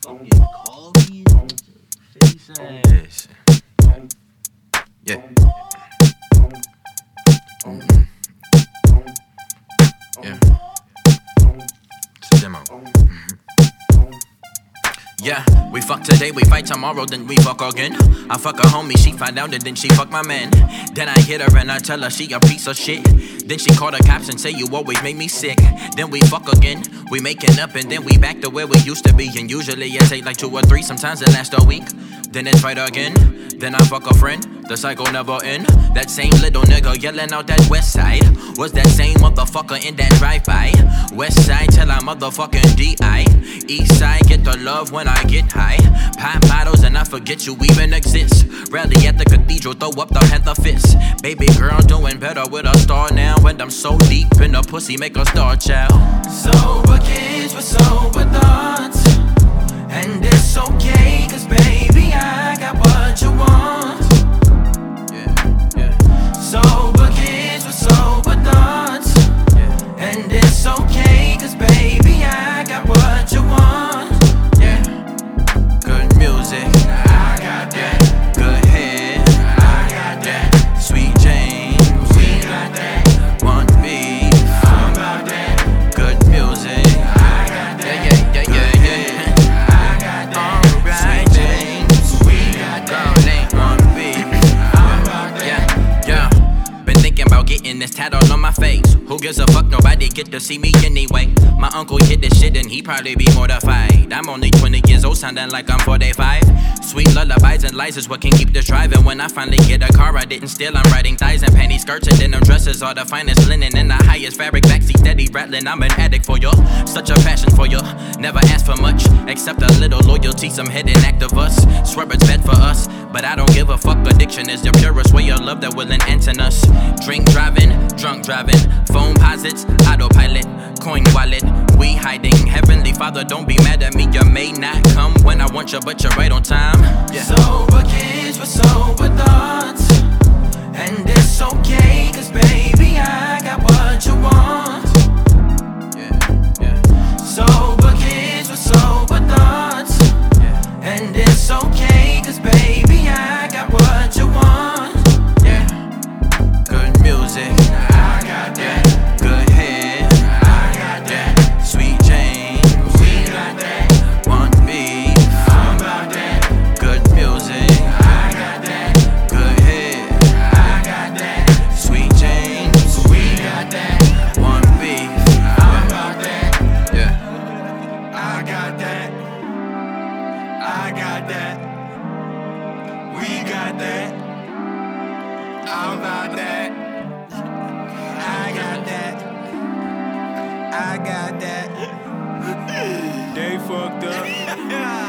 fucking call me face ass. Yeah. Yeah. It's a demo. Yeah, we fuck today, we fight tomorrow, then we fuck again. I fuck a homie, she find out, and then she fuck my man. Then I hit her and I tell her she a piece of shit. Then she call the cops and say you always make me sick. Then we fuck again, we making up and then we back to where we used to be. And usually it take like 2 or 3, sometimes it lasts a week. Then it's fight again, then I fuck a friend. The cycle never end. That same little nigga yelling out that west side was that same motherfucker in that drive-by. West side till I motherfucking D.I. East side get the love when I get high. Pop bottles and I forget you even exist. Rally at the cathedral, throw up the panther fist. Baby girl doing better with a star now. And I'm so deep in the pussy, make a star child. Sober kids with sober thoughts. And it's okay, cause baby I got what you want. Sober kids with sober thoughts. And it's okay, cause baby I got what you want. Yeah. Good music, I got that. good head, I got that. Sweet James, We got that. want beef. I'm about that. Good music, I got that. yeah. I got that. Alright, Sweet James, We got girl that. name want beef. I'm about that. Yeah. Been thinking about getting this tat all on my face. Who gives a fuck? Nobody get to see me anyway. My uncle hit this shit and he probably be mortified. I'm only 20 years old, sounding like I'm 45. Sweet lullabies and lies is what can keep this driving. When I finally get a car, I didn't steal. I'm riding thighs and panty skirts and denim dresses. All the finest linen and the highest fabric. Backseat steady rattling. I'm an addict for you. Such a passion for you. Never ask for much, except a little loyalty. Some hidden act of us. Swear it's bad for us, but I don't give a fuck. Addiction is the purest way of love that will enhance us. Drink driving, drunk driving, phone posits, autopilot, coin wallet, we hiding. Heavenly Father, don't be mad at me. You may not come when I want you, but you're right on time. Yeah. Sober kids with sober thoughts. And it's okay, cause baby I got what you want. Sober kids with sober thoughts. And it's okay, cause baby I got what you want. Good music, I got that. good head, I got that. Sweet James, We got that. want beef. I'm about that. Good music, I got that. good head, I got that. Sweet James, We got that. want beef. I'm about that. Yeah. I got that. I got that. We got that. I'm about that. I got that. I got that. They fucked up.